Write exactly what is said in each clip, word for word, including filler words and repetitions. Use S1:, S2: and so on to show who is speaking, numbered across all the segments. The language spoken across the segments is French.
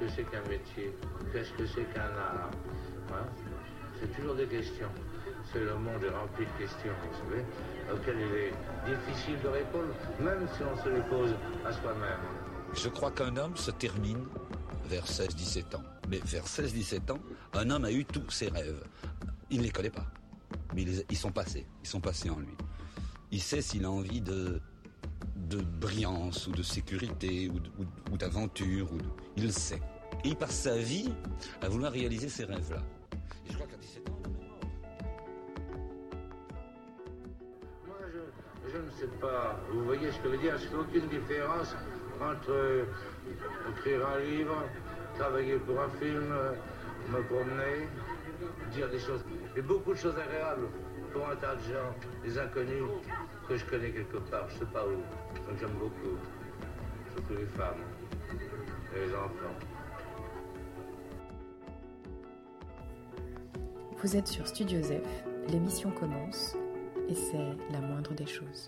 S1: que c'est qu'un métier? Qu'est-ce que c'est qu'un art? Hein? C'est toujours des questions. C'est le monde est rempli de questions, vous savez, auxquelles il est difficile de répondre, même si on se les pose à soi-même.
S2: Je crois qu'un homme se termine vers seize dix-sept ans. Mais vers seize dix-sept ans, un homme a eu tous ses rêves. Il ne les connaît pas, mais ils, ils sont passés. Ils sont passés en lui. Il sait s'il a envie de, de brillance, ou de sécurité, ou, de, ou, ou d'aventure. Ou de, il le sait. Et il passe sa vie à vouloir réaliser ces rêves-là. Et je crois qu'à dix-sept ans,
S1: Moi, je, je ne sais pas. Vous voyez ce que je veux dire? Je ne fais aucune différence entre euh, écrire un livre, travailler pour un film, euh, me promener, dire des choses. Et beaucoup de choses agréables pour un tas de gens, des inconnus que je connais quelque part, je ne sais pas où. Donc j'aime beaucoup. Surtout les femmes et les enfants.
S3: Vous êtes sur Studio Zef, l'émission commence et c'est la moindre des choses.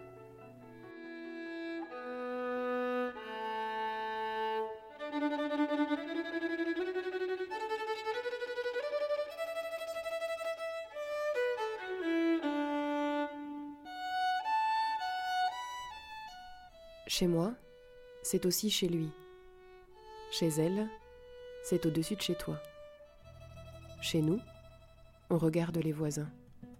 S3: Chez moi, c'est aussi chez lui. Chez elle, c'est au-dessus de chez toi. Chez nous, on regarde les voisins.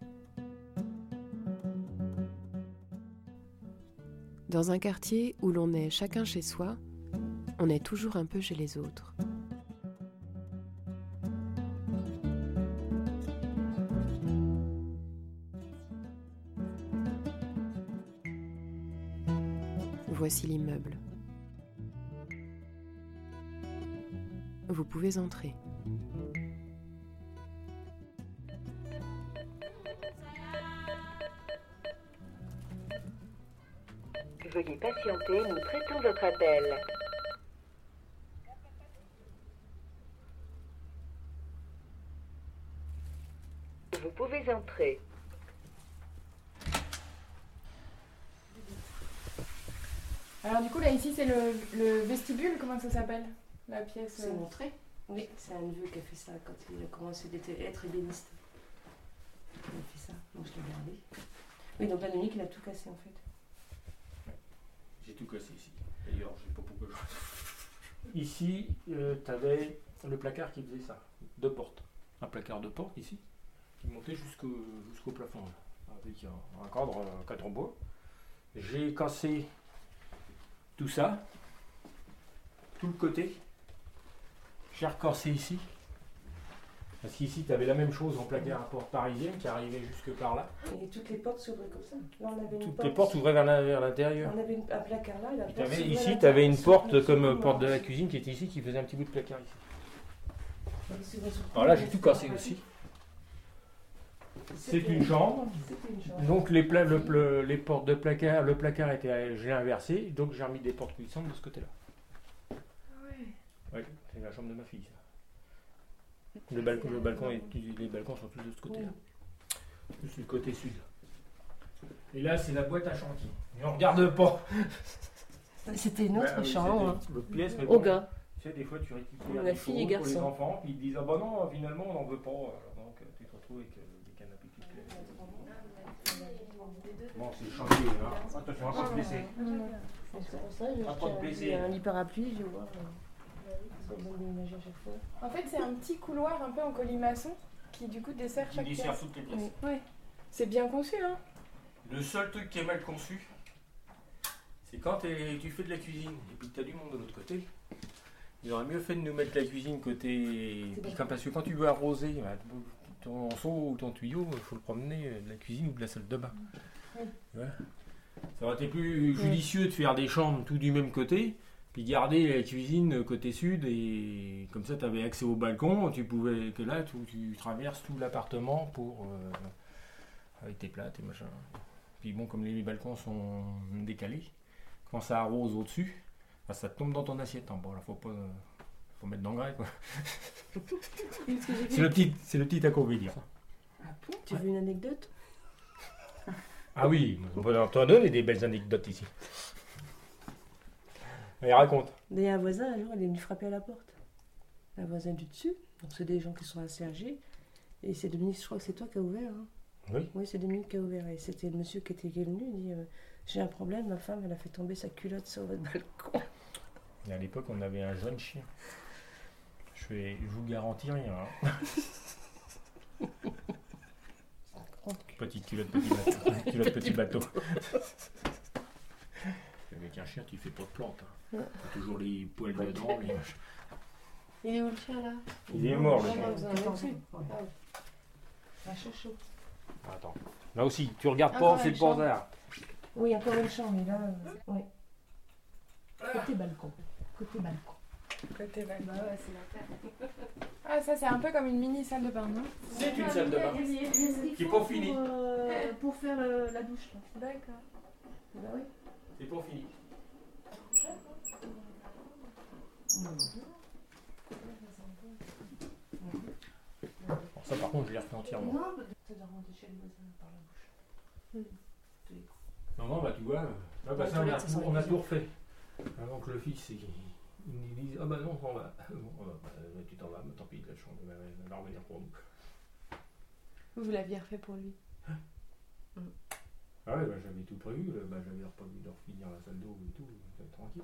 S3: Dans un quartier où l'on est chacun chez soi, on est toujours un peu chez les autres. Voici l'immeuble. Vous pouvez entrer.
S4: Veuillez patienter, nous traitons votre appel. Vous pouvez entrer.
S5: Alors du coup là ici c'est le, le vestibule, comment ça s'appelle? La pièce.
S6: C'est l'entrée. Oui, c'est un neveu qui a fait ça quand il a commencé à être ébéniste. Il a fait ça, donc je l'ai gardé. Oui, donc là Dominique il a tout cassé en fait.
S7: J'ai tout cassé ici. D'ailleurs, je sais pas pourquoi je... Ici, euh, tu avais le placard qui faisait ça. Deux portes. Un placard de porte ici, qui montait jusqu'au, jusqu'au plafond. Là, avec un, un cadre, un cadre en bois. J'ai cassé tout ça. Tout le côté. J'ai recassé ici. Parce qu'ici, tu avais la même chose en placard à porte parisienne qui arrivait jusque par là.
S6: Et toutes les portes s'ouvraient comme ça. Là, on avait une
S7: toutes
S6: porte.
S7: les portes s'ouvraient vers, la, vers l'intérieur.
S6: On avait une, un placard là. Et la porte
S7: T'avais,
S6: s'ouvrait
S7: ici,
S6: là,
S7: tu avais une porte
S6: s'ouvrait,
S7: comme
S6: s'ouvrait,
S7: porte de la
S6: s'ouvrait.
S7: cuisine qui était ici, qui faisait un petit bout de placard ici.
S6: Elle s'ouvrait sur
S7: Alors là,
S6: tout,
S7: j'ai
S6: elle
S7: tout
S6: s'ouvrait
S7: cassé
S6: pas.
S7: aussi. C'est
S6: C'était-
S7: une chambre.
S6: C'était une chambre.
S7: Donc les, pla- le, le- les portes de placard, le placard était, je l'ai inversé, donc j'ai remis des portes coulissantes de ce côté-là.
S5: Ah ouais.
S7: Oui, c'est la chambre de ma fille, ça. Le balcon, le balcon est, les balcons sont tous de ce côté-là. Plus le côté sud. Et là, c'est la boîte à chantier. Et on regarde pas.
S6: C'était une autre
S7: Ouais, oui,
S6: chambre.
S7: c'était l'autre pièce, mais
S6: Au
S7: bon,
S6: gars.
S7: tu sais, des fois, tu récupères
S6: La
S7: des
S6: fille et
S7: photos pour les
S6: garçon.
S7: enfants, puis ils te disent ah bah non, finalement, on n'en veut pas. Alors, donc, tu te retrouves avec euh, des canapés qui te plaisent. Bon, c'est le chantier, hein. Attention, on va pas se blesser.
S6: C'est pour ça que
S7: Pas trop de
S6: j'ai
S7: plaisir.
S6: un lit parapluie, je vais voir. Ça va me déménager à chaque fois.
S5: En fait c'est un petit couloir un peu en colimaçon qui du coup dessert
S7: Qui
S5: chaque
S7: dessert
S5: pièce.
S7: toutes les pièces.
S5: Ouais. C'est bien conçu hein.
S7: Le seul truc qui est mal conçu, c'est quand t'es- tu fais de la cuisine et puis que tu as du monde de l'autre côté. Il aurait mieux fait de nous mettre la cuisine côté. Puis quand- parce que quand tu veux arroser, bah, ton seau ou ton tuyau, il faut le promener de la cuisine ou de la salle de bain.
S6: Oui.
S7: Ouais. Ça aurait été plus judicieux de faire des chambres tout du même côté, puis garder la cuisine côté sud, et comme ça tu avais accès au balcon, tu pouvais que là tu, tu traverses tout l'appartement pour euh, avec tes plats, tes machins. Puis bon, comme les balcons sont décalés, quand ça arrose au-dessus, bah, ça tombe dans ton assiette. Bon, là faut pas, faut mettre d'engrais quoi. C'est le petit, c'est le petit inconvénient.
S6: Ah bon? Tu veux une anecdote?
S7: Ah oui, on peut en donner des belles anecdotes ici. Allez, raconte.
S6: Il y a un voisin, un jour, il est venu frapper à la porte. la voisine du dessus. Donc c'est des gens qui sont assez âgés. Et c'est Dominique, je crois que c'est toi qui as ouvert. Hein.
S7: Oui.
S6: Oui, c'est Dominique qui a ouvert. Et c'était le monsieur qui était venu, il dit euh, j'ai un problème, ma femme, elle a fait tomber sa culotte sur votre balcon.
S7: Et à l'époque, on avait un jeune chien. Je, fais, je vous garantis rien. Hein. Petite culotte, petit bateau. Culotte, petit bateau. Avec un chien, tu fais pas de plante. Hein. T'as toujours les poils dedans. Les...
S6: Il est où le chien là?
S7: Il est mort le
S6: chien.
S7: chien.
S6: Un chouchou.
S7: Attends. Là aussi, tu regardes
S5: Encore
S7: pas, c'est
S5: une
S7: le
S5: chambre.
S7: bazar.
S6: Oui, encore une chambre, mais là, euh, ouais. Côté balcon. Côté balcon.
S5: Côté bac.
S6: Bah ouais, c'est la terre.
S5: Ah, ça, c'est un peu comme une mini salle de bain, non?
S7: C'est une salle de bain. Qui est pas finie.
S6: Pour, euh, pour faire le- la douche là.
S5: D'accord.
S6: Bah oui.
S7: C'est pas fini. Bon, ça par contre, je l'ai refait entièrement.
S6: Non, mais ça doit remonter chez le voisin par la bouche. Tous les coups.
S7: Non, non, bah tu vois, là, bah, ça, on, a, tout- on a tout refait. Avant que le fils il, il dise ah bah non, on va. Bon, bah, bah, tu t'en vas, mais tant pis, la chambre elle va- elle va revenir pour nous.
S5: Vous l'aviez refait pour lui.
S7: Ah ouais, bah, j'avais tout prévu, là, bah, j'avais pas vu leur finir la salle d'eau et tout, c'était tranquille.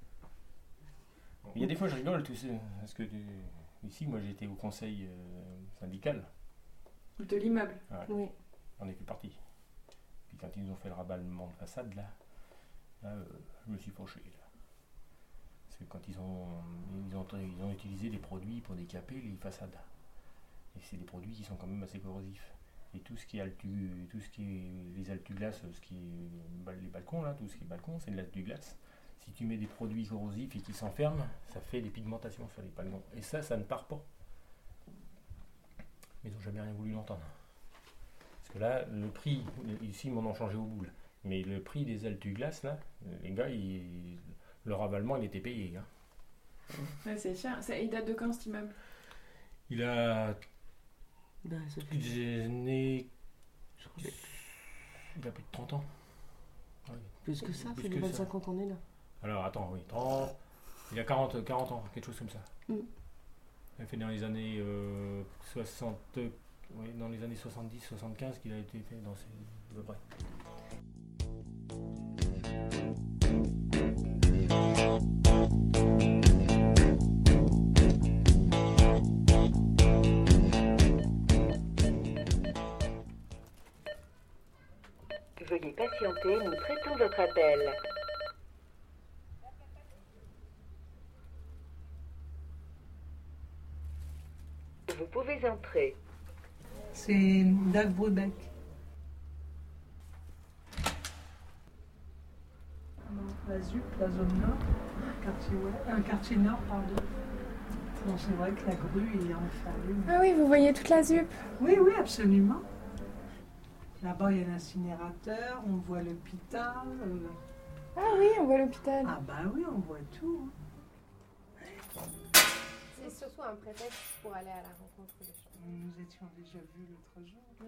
S7: Il y a des fois je rigole, tu sais, parce que tu- ici moi j'étais au conseil euh, syndical,
S5: De l'immeuble.
S6: Oui.
S7: on est fait partie. Puis quand ils nous ont fait le raballement de façade là, là euh, je me suis fauché là. Parce que quand ils ont, ils ont, ils ont utilisé des produits pour décaper les façades. Et c'est des produits qui sont quand même assez corrosifs. Et tout ce qui est altu, tout ce qui est les altuglaces, ce qui est les balcons là, tout ce qui est balcon, c'est de l'altuglace. Si tu mets des produits corrosifs et qui s'enferment, ça fait des pigmentations sur les balcons. Et ça, ça ne part pas. Mais ils n'ont jamais rien voulu l'entendre. Parce que là, le prix, ici ils m'en ont changé au boule. Mais le prix des altuglaces là, les gars, ils, le ravalement il était payé. Hein.
S5: Ouais, c'est cher. Ça, il date de quand cet immeuble?
S7: Il a
S6: Bah, ça fait
S7: des années. Il a plus de trente ans. Ouais.
S6: plus que ça,
S7: Plus
S6: c'est
S7: que
S6: les
S7: ça.
S6: vingt-cinq ans qu'on est là.
S7: Alors attends, oui, trente. Il a quarante, quarante ans, quelque chose comme ça.
S6: Mm.
S7: Il a fait dans les années euh, soixante. Oui, dans les années soixante-dix, soixante-quinze qu'il a été fait dans ces. À peu près.
S4: Veuillez patienter, nous traitons votre appel. Vous pouvez entrer.
S8: C'est Dag Brubeck. La Z U P, la zone nord, quartier, ouais, un quartier nord, pardon. Bon, c'est vrai que la grue, il en fallu.
S5: Ah oui, vous voyez toute la Z U P.
S8: Oui, oui, absolument. Là-bas, il y a l'incinérateur, on voit l'hôpital. euh,
S5: Ah oui, on voit l'hôpital.
S8: Ah bah oui, on voit tout.
S3: C'est surtout un prétexte pour aller à la rencontre des gens.
S8: Nous étions déjà vus l'autre jour.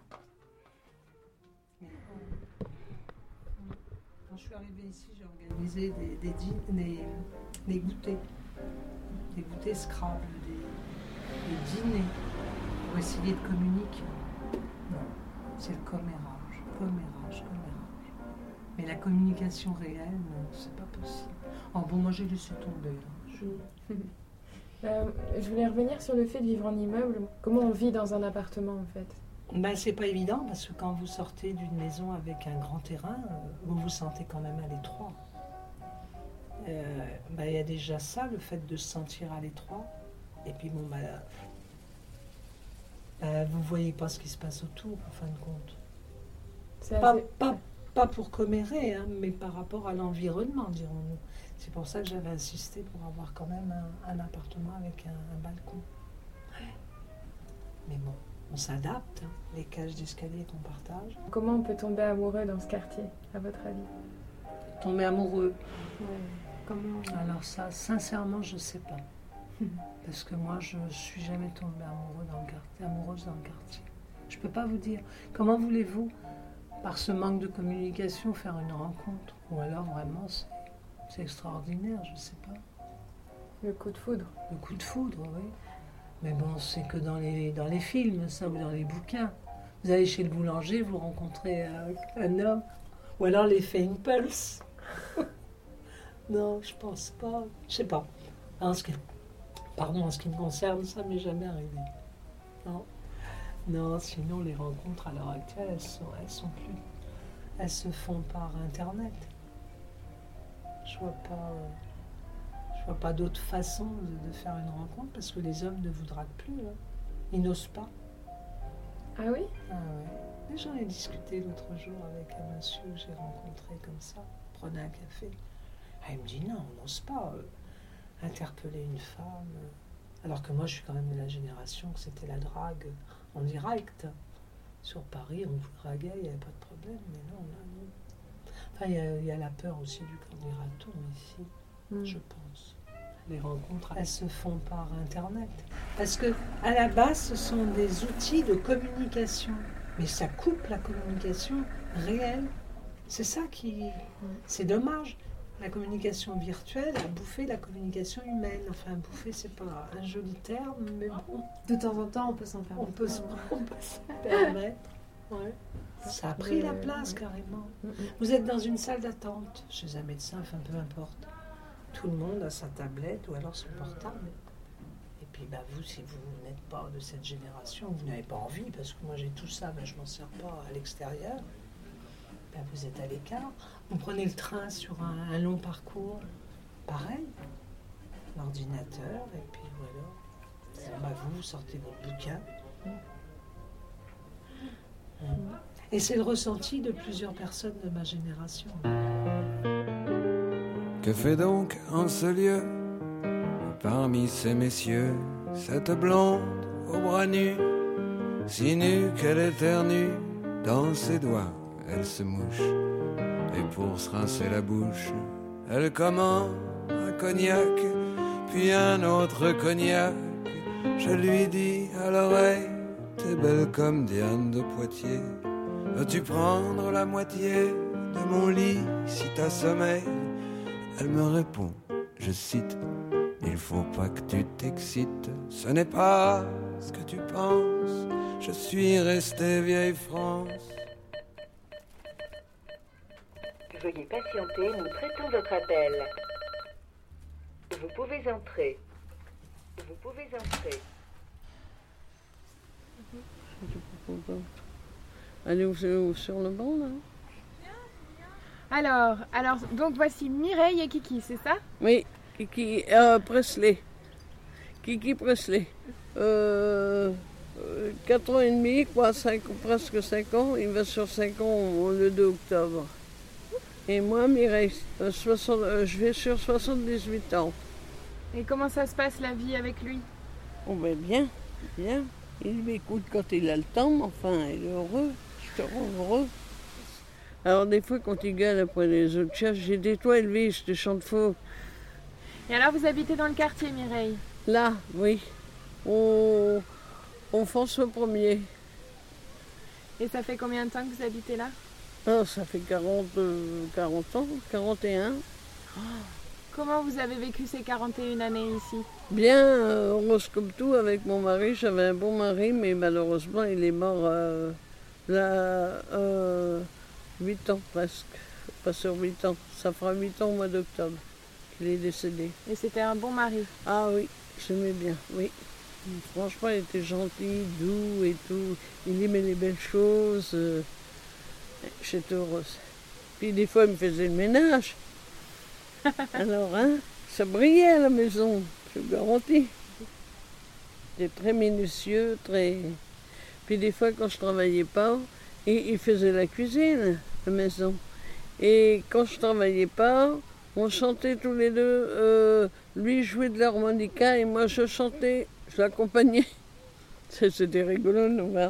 S8: Mais bon, quand je suis arrivée ici, j'ai organisé des, des, dî- des, des goûters. Des goûters Scrabble, des, des dîners pour essayer de communiquer. Non, c'est le commérage, commérage, commérage. Mais la communication réelle, non, c'est pas possible. Oh bon, moi j'ai laissé tomber. hein. Je-
S5: Euh, je voulais revenir sur le fait de vivre en immeuble. Comment on vit dans un appartement en fait?
S8: Ben, c'est pas évident parce que quand vous sortez d'une maison avec un grand terrain, euh, vous vous sentez quand même à l'étroit. Euh, ben, il y a déjà ça, le fait de se sentir à l'étroit. Et puis bon, ben, ben, vous voyez pas ce qui se passe autour, en fin de compte.
S5: C'est
S8: Pas,
S5: assez-
S8: pas, pas pour commérer, hein, mais par rapport à l'environnement, dirons-nous. C'est pour ça que j'avais insisté pour avoir quand même un, un appartement avec un, un balcon. Mais bon, on s'adapte, hein, les cages d'escalier qu'on partage.
S5: Comment on peut tomber amoureux dans ce quartier, à votre avis?
S8: Tomber amoureux.
S5: Comment?
S8: Alors ça, sincèrement, je sais pas. Parce que moi, je suis jamais tombée amoureux dans le quartier, amoureuse dans le quartier. Je peux pas vous dire. Comment voulez-vous, par ce manque de communication, faire une rencontre? Ou alors vraiment, c'est, c'est extraordinaire, je sais pas.
S5: Le coup de foudre.
S8: Le coup de foudre, oui. Mais bon, c'est que dans les, dans les films, ça, ou dans les bouquins. Vous allez chez le boulanger, vous rencontrez un, un homme. Ou alors l'effet Impulse. Non, je pense pas. Je sais pas. En ce qui, pardon, en ce qui me concerne, ça m'est jamais arrivé. Non. Non, sinon les rencontres à l'heure actuelle, elles sont, elles sont plus. Elles se font par Internet. Je vois pas. Je vois pas d'autre façon de, de faire une rencontre parce que les hommes ne vous draguent plus. Hein. Ils n'osent pas.
S5: Ah oui?
S8: Ah ouais. J'en ai discuté l'autre jour avec un monsieur que j'ai rencontré comme ça. On prenait un café. Ah, il me dit non, on n'ose pas euh, interpeller une femme. euh. Alors que moi, je suis quand même de la génération que c'était la drague en direct. Sur Paris, on vous draguait, il n'y avait pas de problème. Mais non, là, non. Enfin, il y a- il y, a la peur aussi du candidaton ici,
S5: Mm.
S8: je pense. Les rencontres, elles se font par Internet. Parce que, à la base, ce sont des outils de communication. Mais ça coupe la communication réelle. C'est ça qui... C'est dommage. La communication virtuelle a bouffé la communication humaine. Enfin, bouffer, c'est pas un joli terme, mais bon,
S5: De temps en temps, on peut s'en
S8: on
S5: permettre.
S8: peut se on peut se permettre. Ouais. Ça a pris
S5: Mais,
S8: la place,
S5: ouais.
S8: carrément.
S5: Mm, mm.
S8: Vous êtes dans une salle d'attente chez un médecin, enfin, peu importe. Tout le monde a sa tablette ou alors son portable. Et puis, bah, vous, si vous n'êtes pas de cette génération, vous n'avez pas envie, parce que moi j'ai tout ça, mais je m'en sers pas à l'extérieur, bah, vous êtes à l'écart. Vous prenez le train sur un, un long parcours, pareil, l'ordinateur, et puis voilà. Bah, vous, vous sortez votre bouquin. Mm. Et c'est le ressenti de plusieurs personnes de ma génération.
S9: Que fait donc en ce lieu, parmi ces messieurs, cette blonde aux bras nus, si nue qu'elle éternue, dans ses doigts elle se mouche, et pour se rincer la bouche, elle commande un cognac, puis un autre cognac. Je lui dis à l'oreille, t'es belle comme Diane de Poitiers, veux-tu prendre la moitié de mon lit si t'as sommeil? Elle me répond, je cite, il faut pas que tu t'excites, ce n'est pas ce que tu penses, je suis restée vieille France.
S4: Veuillez patienter, nous traitons votre appel. Vous pouvez entrer. Vous pouvez entrer.
S10: Allez sur, sur le banc là.
S5: Alors, alors, donc voici Mireille et Kiki, c'est ça?
S10: Oui, Kiki euh, Presley. Kiki Presley. Euh, euh, quatre ans et demi, quoi, cinq, presque cinq ans. Il va sur cinq ans le deux octobre. Et moi, Mireille, euh, soixante, euh, je vais sur soixante-dix-huit ans.
S5: Et comment ça se passe la vie avec lui?
S10: Oh ben bien, bien. Il m'écoute quand il a le temps, mais enfin, il est heureux. Je te rends heureux. Alors des fois, quand il gueule après les autres chefs, j'ai des toits élevés, je te chante faux.
S5: Et alors vous habitez dans le quartier, Mireille?
S10: Là, oui. Au, au François Ier.
S5: Et ça fait combien de temps que vous habitez là?
S10: Ah, ça fait quarante, euh, quarante ans, quarante et un.
S5: Comment vous avez vécu ces quarante et une années ici?
S10: Bien, euh, heureuse comme tout avec mon mari. J'avais un bon mari, mais malheureusement, il est mort euh, là, euh, huit ans presque. Pas sur huit ans. Ça fera huit ans au mois d'octobre qu'il est décédé.
S5: Et c'était un bon mari?
S10: Ah oui, j'aimais bien, oui. Franchement, il était gentil, doux et tout. Il aimait les belles choses. Euh, J'étais heureuse. Puis des fois, il me faisait le ménage. Alors, hein, ça brillait à la maison, je vous garantis. C'était très minutieux, très... Puis des fois, quand je travaillais pas, il, il faisait la cuisine, la maison. Et quand je travaillais pas, on chantait tous les deux. Euh, lui jouait de l'harmonica et moi, je chantais, je l'accompagnais. C'était rigolo de nous voir.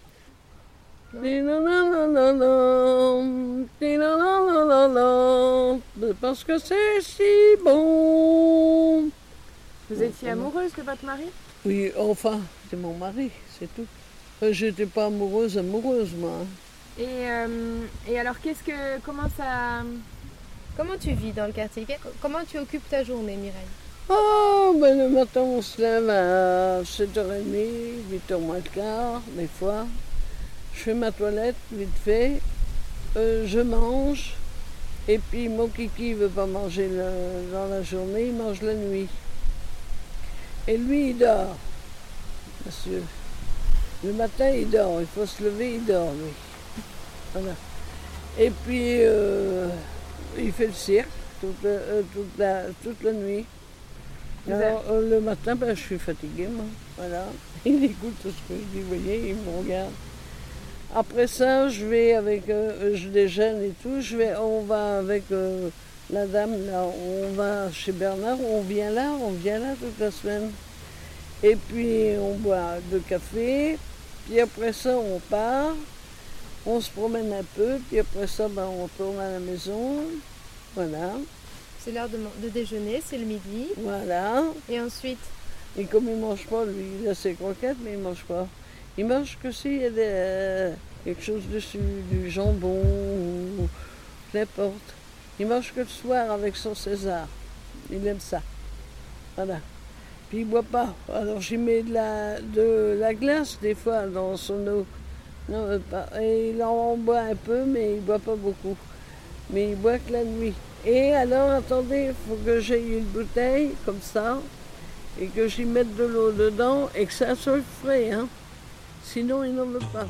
S10: Parce que c'est si bon.
S5: Vous étiez amoureuse de votre mari?
S10: Oui, enfin, c'est mon mari, c'est tout. Euh, J'étais pas amoureuse, amoureuse, moi. hein.
S5: Et, euh, et alors, qu'est-ce que, comment ça...
S3: Comment tu vis dans le quartier? Comment tu occupes ta journée, Mireille?
S10: Oh, ben le matin, on se lève à sept heures trente, huit heures moins le quart, des fois. Je fais ma toilette, vite fait. Euh, je mange. Et puis, mon kiki ne veut pas manger le- dans la journée, il mange la nuit. Et lui, il dort. Monsieur. Le matin, il dort. Il faut se lever, il dort, lui. Voilà. Et puis, euh, il fait le cirque toute, euh, toute, la, toute la nuit. Alors, euh, le matin, ben, je suis fatiguée, moi. Voilà. Il écoute tout ce que je dis, vous voyez, il me regarde. Après ça, je vais avec, euh, je déjeune et tout. Je vais, on va avec euh, la dame, là, on va chez Bernard, on vient là, on vient là toute la semaine. Et puis, on boit deux cafés. Puis après ça, on part. On se promène un peu. Puis après ça, ben, on retourne à la maison. Voilà.
S11: C'est l'heure de, de déjeuner, c'est le midi.
S10: Voilà.
S11: Et ensuite?
S10: Et comme il ne mange pas, lui, il a ses croquettes, mais il ne mange pas. Il mange que s'il y a des, euh, quelque chose dessus, du jambon ou n'importe. Il mange que le soir avec son César. Il aime ça. Voilà. Puis il ne boit pas. Alors j'y mets de la, de la glace des fois dans son eau. Non, pas. Et il en boit un peu, mais il ne boit pas beaucoup. Mais il boit que la nuit. Et alors, attendez, il faut que j'aie une bouteille comme ça et que j'y mette de l'eau dedans et que ça soit frais, hein. Sinon, il n'en veut pas.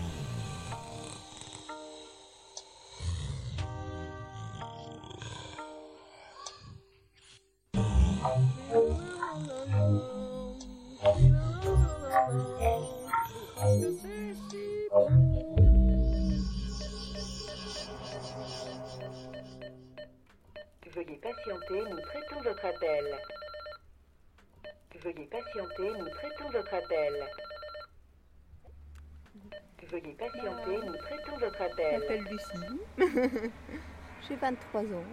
S4: Veuillez patienter, nous traitons votre appel. Veuillez patienter, nous traitons votre appel. Veuillez patienter, nous traitons votre
S12: Je
S4: appel.
S12: m'appelle Lucie. J'ai vingt-trois ans.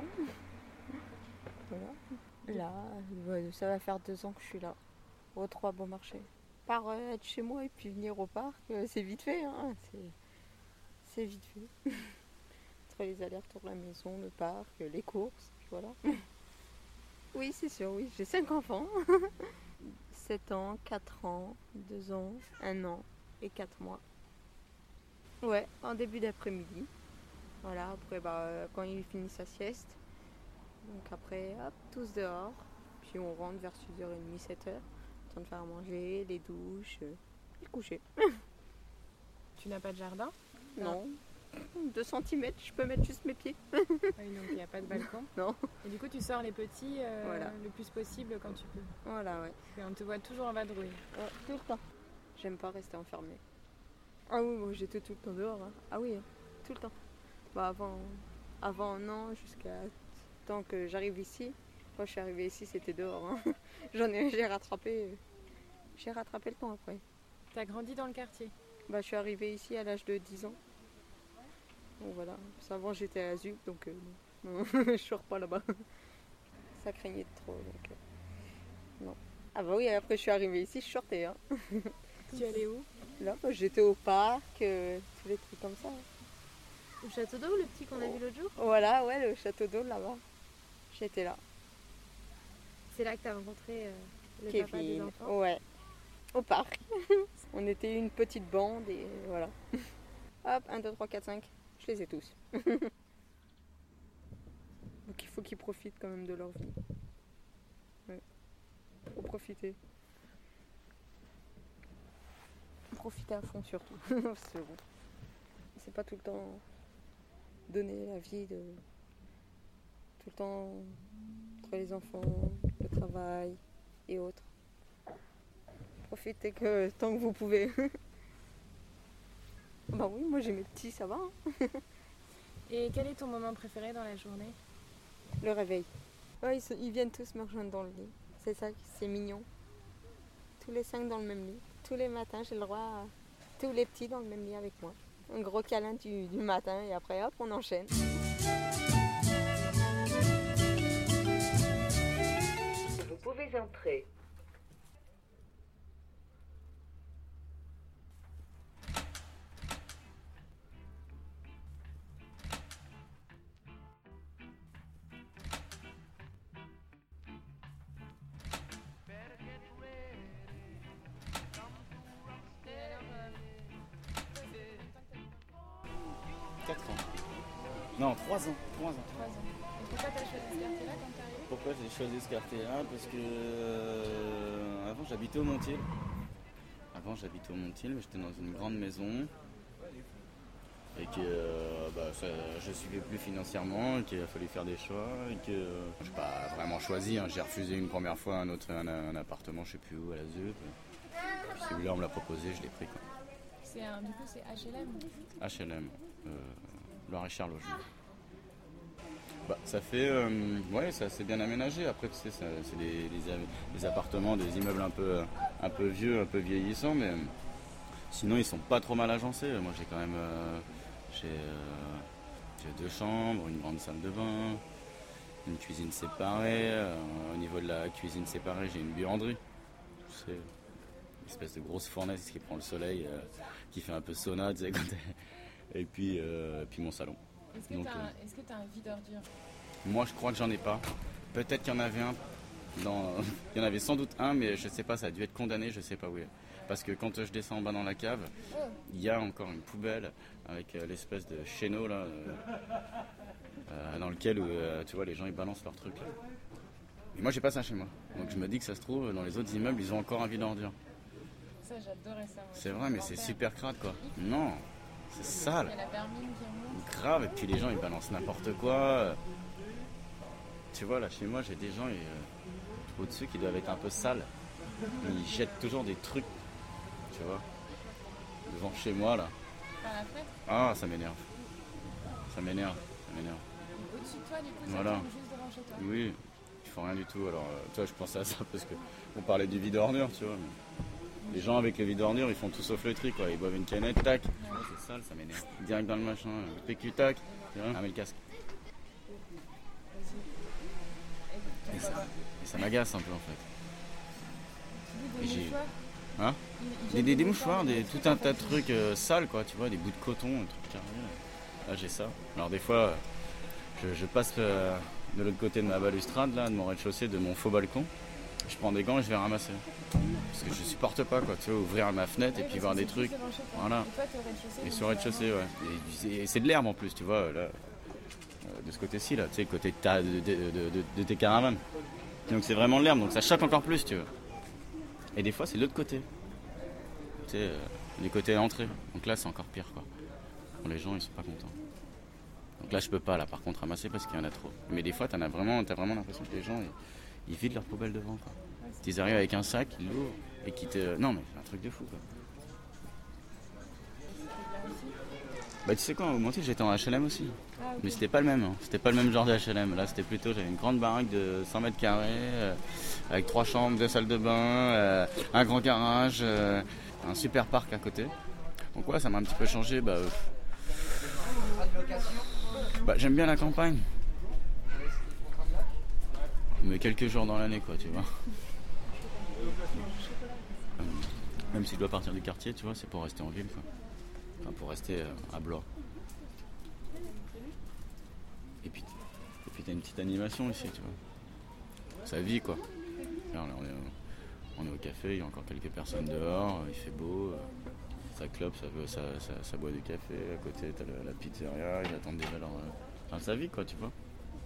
S12: Voilà. Là, ouais, ça va faire deux ans que je suis là, au trois Bon Marché. Par euh, être chez moi et puis venir au parc, euh, c'est vite fait. Hein. C'est, c'est vite fait. Entre les allers-retours à la maison, le parc, les courses, voilà. Oui, c'est sûr, oui. J'ai cinq enfants. sept ans, quatre ans, deux ans, un an et quatre mois. Ouais, en début d'après-midi. Voilà, après, bah, quand il finit sa sieste. Donc après, hop, tous dehors. Puis on rentre vers six heures trente, sept heures. Temps de faire à manger, les douches, euh, et le coucher.
S5: Tu n'as pas de jardin?
S12: Non. deux centimètres, je peux mettre juste mes pieds.
S5: Oui, donc il n'y a pas de balcon.
S12: Non.
S5: Et du coup, tu sors les petits euh,
S12: Voilà.
S5: le plus possible quand tu peux.
S12: Voilà, ouais.
S5: Et on te voit toujours en vadrouille.
S12: Ouais, tout le temps. J'aime pas rester enfermée. Ah oui, moi j'étais tout le temps dehors. Hein. Ah oui, tout le temps. Bah avant, avant non, jusqu'à tant que j'arrive ici. Quand je suis arrivée ici, c'était dehors. Hein. J'en ai, j'ai rattrapé, j'ai rattrapé le temps après.
S5: T'as grandi dans le quartier?
S12: Bah je suis arrivée ici à l'âge de dix ans. Donc voilà. Parce qu'avant j'étais à Zuc, donc euh, non, je sors pas là-bas. Ça craignait de trop, donc euh, non. Ah bah oui, après je suis arrivée ici, je sortais. Hein.
S5: Tu allais où?
S12: Là, bah, j'étais au parc, euh, tous les trucs comme ça.
S11: Au château d'eau, le petit qu'on a vu l'autre jour?
S12: Voilà, ouais, le château d'eau là-bas. J'étais là.
S11: C'est là que tu as rencontré euh, le
S12: Kevin,
S11: papa des enfants?
S12: ouais, au parc. On était une petite bande et voilà. Hop, un, deux, trois, quatre, cinq, je les ai tous. Donc il faut qu'ils profitent quand même de leur vie. Ouais. Faut profiter. Profiter à fond surtout. C'est bon. C'est pas tout le temps donner la vie de tout le temps entre les enfants, le travail et autres. Profitez que tant que vous pouvez. Bah oui, moi j'ai mes petits, ça va. Hein.
S5: Et quel est ton moment préféré dans la journée?
S12: Le réveil. Ouais, ils, se- ils viennent tous me rejoindre dans le lit. C'est ça, c'est mignon. Tous les cinq dans le même lit. Tous les matins, j'ai le droit à tous les petits dans le même lit avec moi. Un gros câlin du, du matin et après hop, on enchaîne.
S4: Vous pouvez entrer.
S13: Non, trois ans. Trois ans.
S5: Trois ans. Et pourquoi t'as choisi ce quartier-là quand t'es arrivé?
S13: Pourquoi j'ai choisi ce quartier-là? Parce que euh, avant j'habitais au Montiel. Avant j'habitais au Montiel, j'étais dans une grande maison. Et que euh, bah, ça, je ne suivais plus financièrement, et qu'il a fallu faire des choix, et que euh, je n'ai pas vraiment choisi. Hein. J'ai refusé une première fois un autre un, un appartement, je ne sais plus où, à la Z U P. Puis celui-là, on me l'a proposé, je l'ai pris. Quoi.
S5: C'est un, du coup, c'est H L M
S13: H L M, euh, Loire-et-Cher Logement. Bah, ça fait, euh, ouais, ça s'est bien aménagé. Après, tu sais, ça, c'est des, des, des appartements, des immeubles un peu, un peu vieux, un peu vieillissants, mais sinon, ils sont pas trop mal agencés. Moi, j'ai quand même... Euh, J'ai, euh, j'ai deux chambres, une grande salle de bain, une cuisine séparée. Euh, au niveau de la cuisine séparée, j'ai une buanderie. C'est une espèce de grosse fournaise qui prend le soleil, euh, qui fait un peu sauna, tu sais, quand t'es... Et puis, euh, puis mon salon.
S5: Est-ce que tu as euh, un vide ordure?
S13: Moi, je crois que j'en ai pas. Peut-être qu'il y en avait un. Dans... Il y en avait sans doute un, mais je sais pas, ça a dû être condamné, je sais pas où il est. Parce que quand je descends en bas dans la cave, il y a encore une poubelle avec euh, l'espèce de chéneau là, euh, euh, dans lequel euh, tu vois les gens ils balancent leurs trucs. Là. Et moi j'ai pas ça chez moi, donc je me dis que ça se trouve dans les autres immeubles ils ont encore un vide ordure.
S5: Ça j'adorais ça. Moi.
S13: C'est vrai mais c'est super crade quoi. Non, c'est sale.
S5: Il y a la vermine qui remonte.
S13: Grave et puis les gens ils balancent n'importe quoi. Tu vois là chez moi j'ai des gens euh, au-dessus qui doivent être un peu sales. Ils jettent toujours des trucs. Tu vois, devant chez moi là.
S5: Par la fenêtre?
S13: Ah, ça m'énerve. Ça m'énerve, ça m'énerve.
S5: Au-dessus de toi, du coup,
S13: voilà.
S5: Ça tombe juste devant chez toi?
S13: Oui, ils font rien du tout. Alors, euh, toi, je pensais à ça parce que on parlait du vide ornure, tu vois. Mais les gens avec le vide ornure, ils font tout sauf le tri, quoi. Ils boivent une canette, tac. Ouais. C'est sale, ça m'énerve. Direct dans le machin, P Q, tac. Ah, mais le casque. Et ça, et ça m'agace un peu en fait. Et j'ai. Hein des, des, des mouchoirs, des, tout un tas de trucs euh, sales quoi, tu vois, des bouts de coton, des trucs carrés. Là j'ai ça. Alors des fois, je, je passe euh, de l'autre côté de ma balustrade, là, de mon rez-de-chaussée, de mon faux balcon. Je prends des gants et je vais ramasser. Parce que je supporte pas quoi, tu vois, ouvrir ma fenêtre et puis voir des trucs. Voilà. Et sur le rez-de-chaussée, ouais. Et, et c'est de l'herbe en plus, tu vois, là. De ce côté-ci, là, tu sais, côté de, ta, de, de, de, de, de tes caravanes. Donc c'est vraiment de l'herbe, donc ça choque encore plus, tu vois. Et des fois, c'est de l'autre côté. Tu sais, euh, du côté d'entrée. Donc là, c'est encore pire, quoi. Bon, les gens, ils sont pas contents. Donc là, je peux pas, là, par contre, ramasser parce qu'il y en a trop. Mais des fois, t'en as vraiment, t'as vraiment l'impression que les gens, ils, ils vident leur poubelle devant, quoi. Ils arrivent avec un sac, ils l'ouvrent et qui te... Non, mais c'est un truc de fou, quoi. Bah, tu sais quoi, au Montiel, j'étais en H L M aussi. Ah, okay. Mais c'était pas le même, hein. C'était pas le même genre de H L M. Là, c'était plutôt, j'avais une grande baraque de cent mètres carrés, euh, avec trois chambres, deux salles de bain, euh, un grand garage, euh, un super parc à côté. Donc ouais, ça m'a un petit peu changé. Bah, euh... bah j'aime bien la campagne. Mais quelques jours dans l'année, quoi, tu vois. Même si je dois partir du quartier, tu vois, c'est pour rester en ville, quoi. Enfin, pour rester euh, à Blois. Et puis, et puis t'as une petite animation ici, tu vois. Ça vit, quoi. Là, on, est, on est au café, il y a encore quelques personnes dehors, il fait beau, euh, ça clope, ça, ça, ça, ça boit du café, à côté t'as la, la pizzeria, ils attendent déjà leur... Enfin, ça vit, quoi, tu vois.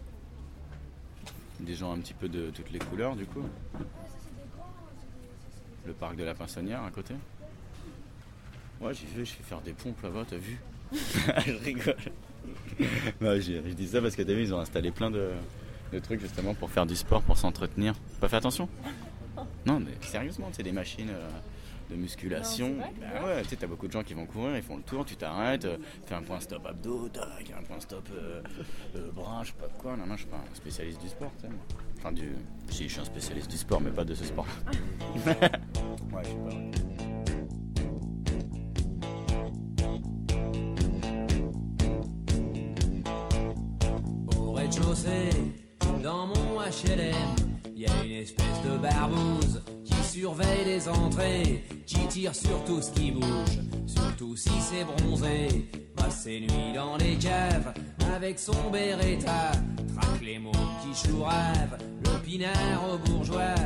S13: Des gens un petit peu de toutes les couleurs, du coup. Le parc de la Pinsonnière, à côté. Ouais, j'y vais, je vais faire des pompes là-bas, t'as vu? Je rigole. Non, je, je dis ça parce que t'as vu, ils ont installé plein de, de trucs justement pour faire du sport, pour s'entretenir. Pas fait attention? Non, mais sérieusement, c'est des machines euh, de musculation. Non, bah ouais, tu sais, t'as beaucoup de gens qui vont courir, ils font le tour, tu t'arrêtes, euh, fais un point stop abdos, tac, un point stop euh, euh, bras, je sais pas quoi. Non, non, je suis pas un spécialiste du sport, tu sais. Enfin, du. Si, je suis un spécialiste du sport, mais pas de ce sport. Ouais, je sais pas.
S14: Rez-de-chaussée, dans mon H L M, y a une espèce de barbouze qui surveille les entrées, qui tire sur tout ce qui bouge, surtout si c'est bronzé. Passe ses nuits dans les caves, avec son Beretta, traque les mots qui chouravent, le pinard aux bourgeois, il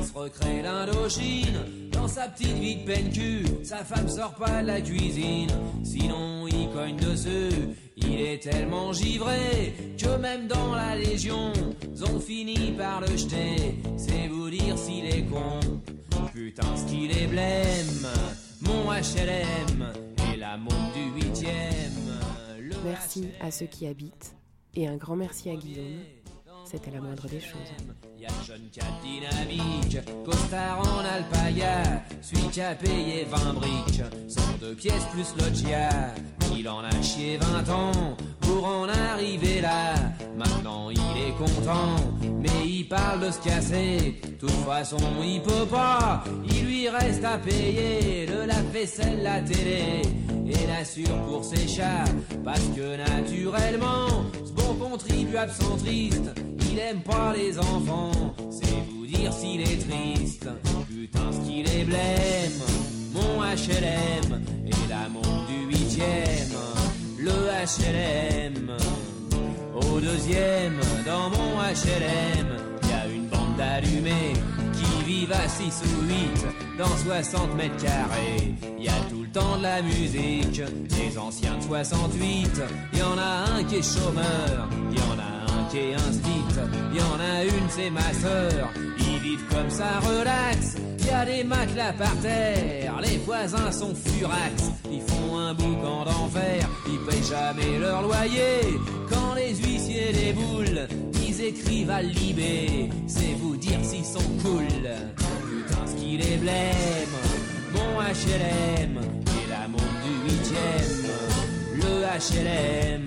S14: il se recrée l'Indochine. Dans sa petite vie de peine cul, sa femme sort pas de la cuisine. Sinon il cogne dessus, il est tellement givré que même dans la Légion, ils ont fini par le jeter. C'est vous dire s'il est con, putain ce qu'il est blême. Mon H L M et la montre du huitième.
S3: Merci à ceux qui habitent et un grand merci à Guillaume. C'était la moindre des choses.
S14: Y'a John qui a dynamique, costard en alpaga, celui qui a payé vingt briques, cent deux pièces plus loggia. Il en a chié vingt ans pour en arriver là. Maintenant il est content, mais il parle de se casser. De toute façon il peut pas, il lui reste à payer le lave-vaisselle, la télé et l'assure pour ses chats. Parce que naturellement, ce bon contribuable centriste, il aime pas les enfants, c'est vous dire s'il est triste. Putain ce qu'il est blême, mon H L M et la montre du huitième. Le H L M, au deuxième, dans mon H L M, y'a une bande d'allumés qui vivent à six ou huit dans soixante mètres carrés. Y'a tout le temps de la musique, des anciens de soixante-huit. Y'en a un qui est chômeur, y'en a un qui est instit, y'en a une c'est ma sœur. Ils vivent comme ça relax, y'a des matelas par terre, les voisins sont furax. Ils font un boucan d'enfer, ils payent jamais leur loyer. Quand les huissiers déboulent, ils écrivent à Libé, c'est vous dire s'ils sont cool. Putain ce qu'il est blême, mon H L M et la montre du huitième. Le H L M,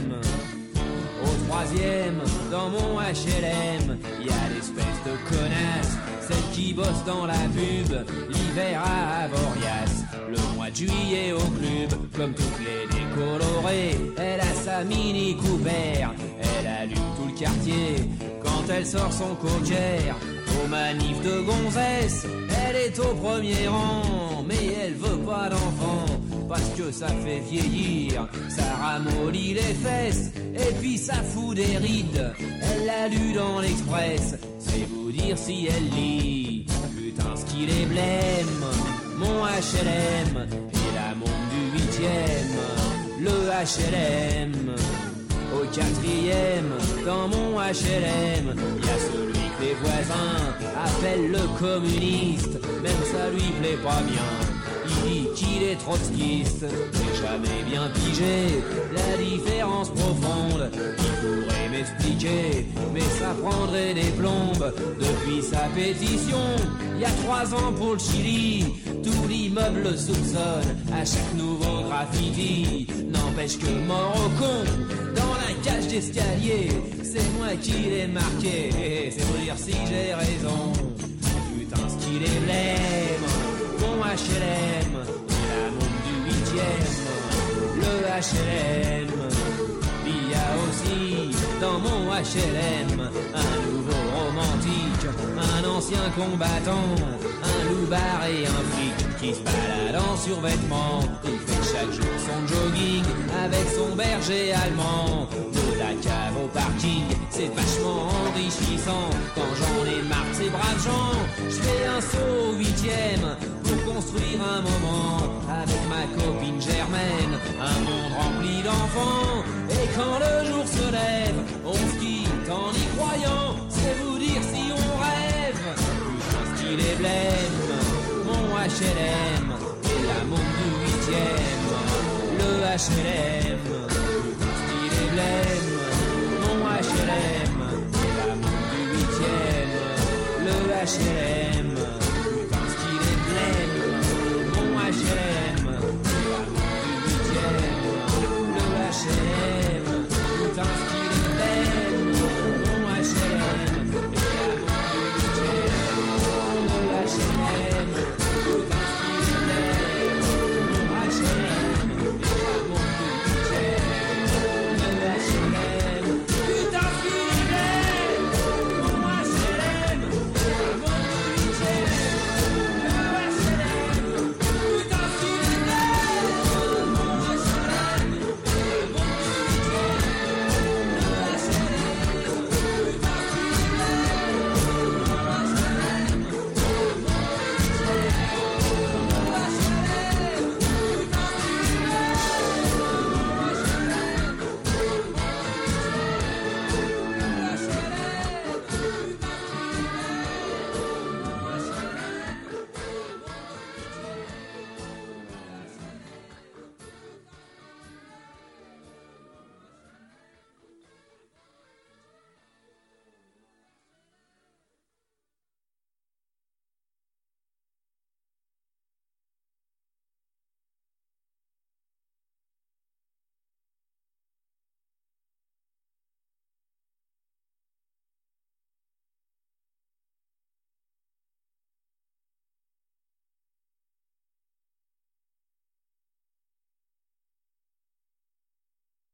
S14: au troisième, dans mon H L M, y'a l'espèce de connasse, celle qui bosse dans la pub, l'hiver à Avoriaz, le mois de juillet au club, comme toutes les décolorées. Elle a sa mini Cooper, elle allume tout le quartier quand elle sort son cocker. Aux manifs de gonzesse, elle est au premier rang, mais elle veut pas d'enfant, parce que ça fait vieillir, ça ramollit les fesses, et puis ça fout des rides. Elle l'a lu dans l'Express, c'est vous dire si elle lit. Putain ce qu'il est blême, mon H L M et la montre du huitième. Le H L M, au quatrième, dans mon H L M, y'a celui que les voisins appellent le communiste, même ça lui plaît pas bien. Il dit qu'il est trotskiste, j'ai jamais bien pigé la différence profonde. Il pourrait m'expliquer, mais ça prendrait des plombes. Depuis sa pétition, il y a trois ans pour le Chili, tout l'immeuble le soupçonne à chaque nouveau graffiti. N'empêche que mort au con, dans la cage d'escalier, c'est moi qui l'ai marqué, c'est pour dire si j'ai raison. Putain ce qu'il est blême, mon H L M et la montre du huitième. Le H L M, il y a aussi dans mon H L M un nouveau romantique, un ancien combattant, un loupard et un flic qui se balade en survêtement. Il fait chaque jour son jogging avec son berger allemand. De la cave au parking, c'est vachement enrichissant. Quand j'en ai marre de ces braves gens, je fais un saut au huitième pour construire un moment avec ma copine Germaine, un monde rempli d'enfants. Et quand le jour se lève, on se quitte en y croyant, c'est vous dire si on rêve. Putain ce qu'il est blême, mon H L M et la montre du huitième. Le H L M, putain ce qu'il est blême, mon H L M et la montre du huitième. Le H L M.